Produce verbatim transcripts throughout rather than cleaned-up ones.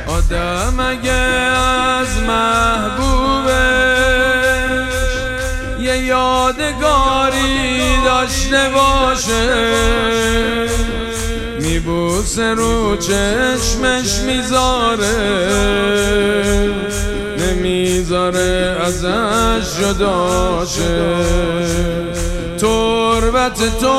آدم اگه از محبوبش یه یادگاری داشته باشه، میبوسه رو چشمش میذاره، نمیذاره ازش جدا شه. تربت تو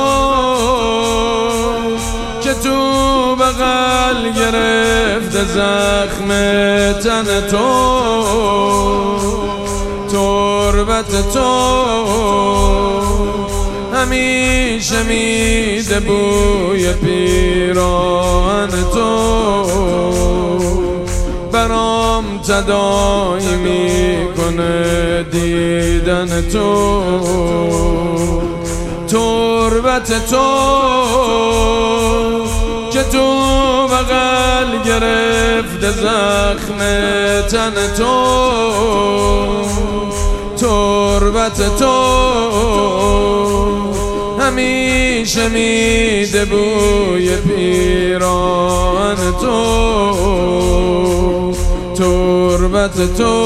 که تو بغل گرفته زخم تن تو، تربت تو همیشه میده بوی پیراهن تو، برام تداعی میکنه دیدن تو. تربت تو که تو بغل گرفته زخم تن تو، تربت تو همیشه میده بوی پیراهن تو، تربت تو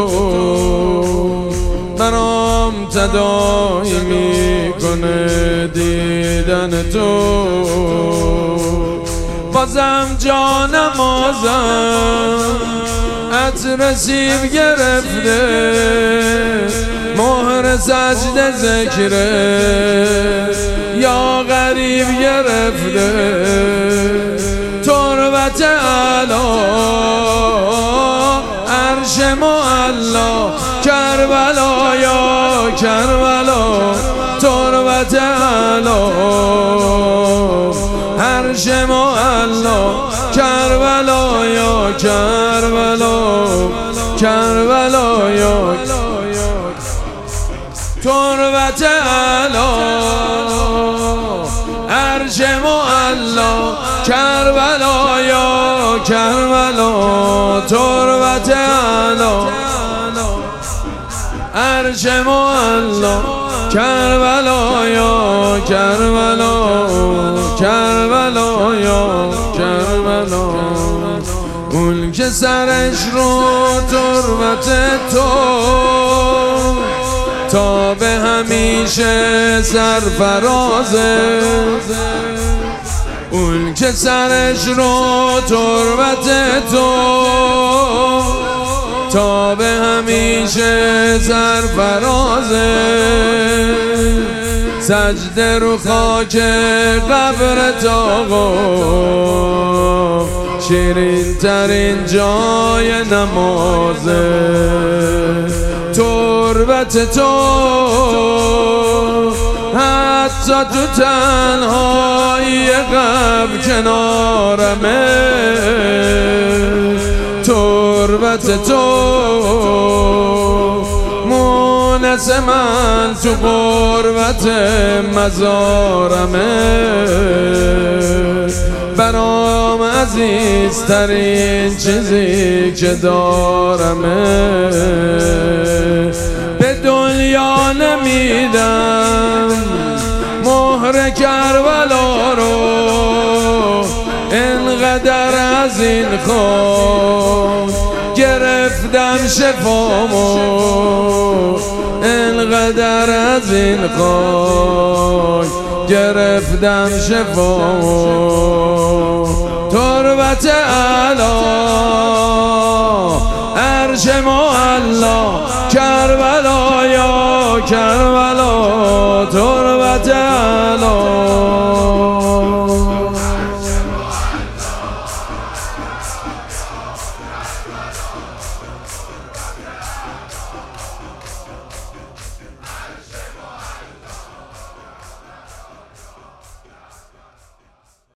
برام تداعی میکنه دیدن تو. بازم جانم آزم عطر سیب گرفته، مهر سجده ذکره یا غریب گرفته. تربت علا عرش معلا کربلا یا کربلا. تربت علا عرش معلا کربلا یا کربلا، کربلا یا تربت علا عرش معلا کربلا یا کربلا. تربت علا عرش معلا کربلا یا کربلا، کربلا یا کربلا. اون که سرش رو تربت تو تا به همیشه سرفرازه، اون که سرش رو تربت تو تا به همیشه سرفرازه. سجده رو خاک قبرت آقا، شیرین ترین جای نمازه. تربت تو حتی تو تنهایی غم کنارمه. تربت تو مونس من تو غربت مزارمه، برام عزیزترین چیزی که دارمه. به دنیا نمیدم مهر کربلا رو، انقدر از این خون گرفتم شفامو، انقدر از این خون گرفتم شفامو. تربت علا عرش معلا کربلا یا کربلا. تربت